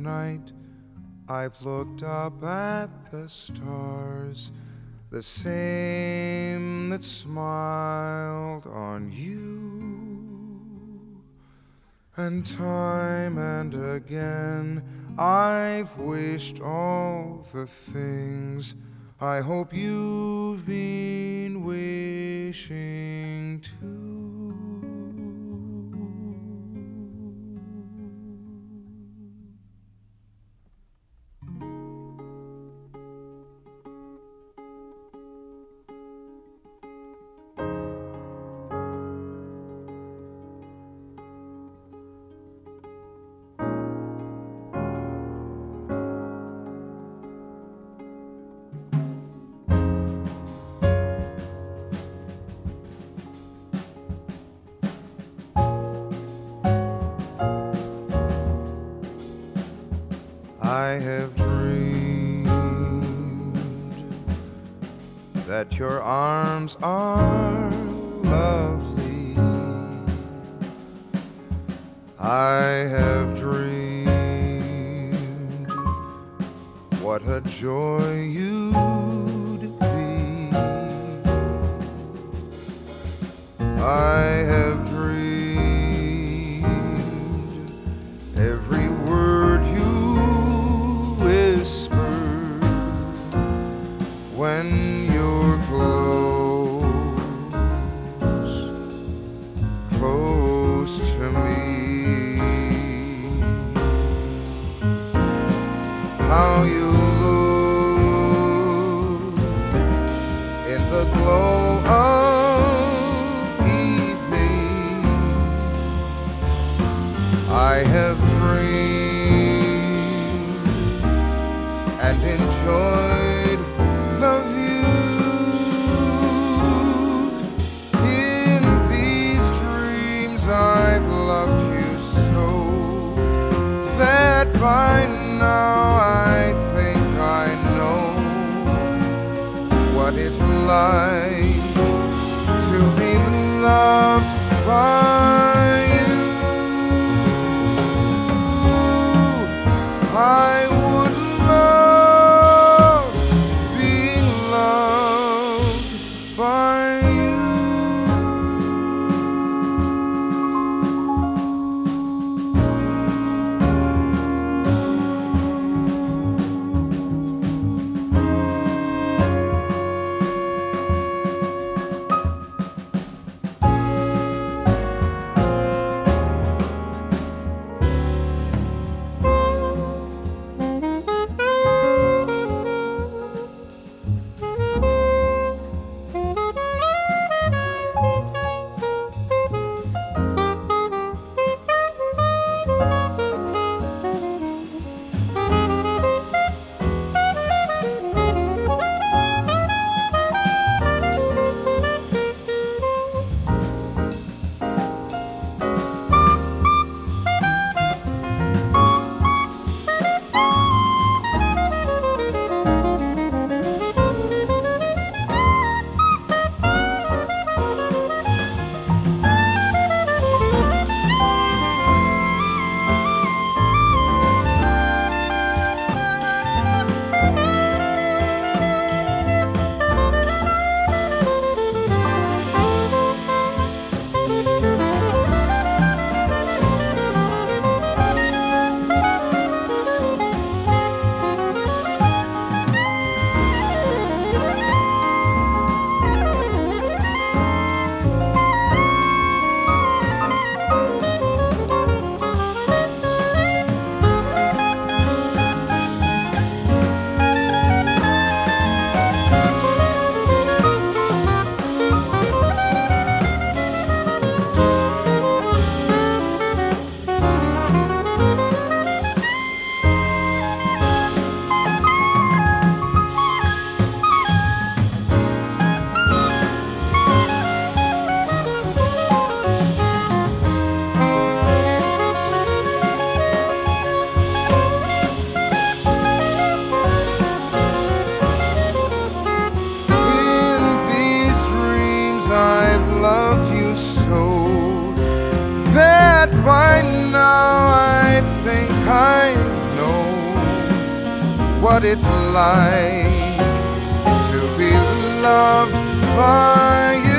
night I've looked up at the stars, the same that smiled on you. And time and again I've wished all the things I hope you've been wishing too. I have dreamed that your arms are lovely. I have dreamed what a joy you'd be. I have dreamed every word you whispered when you're close to me. How you look in the glow of evening. I have dreamed and enjoyed the view. In these dreams I've loved you so that by now I think I know what it's like to be loved by you. I would love being loved by you. what it's like to be loved by you.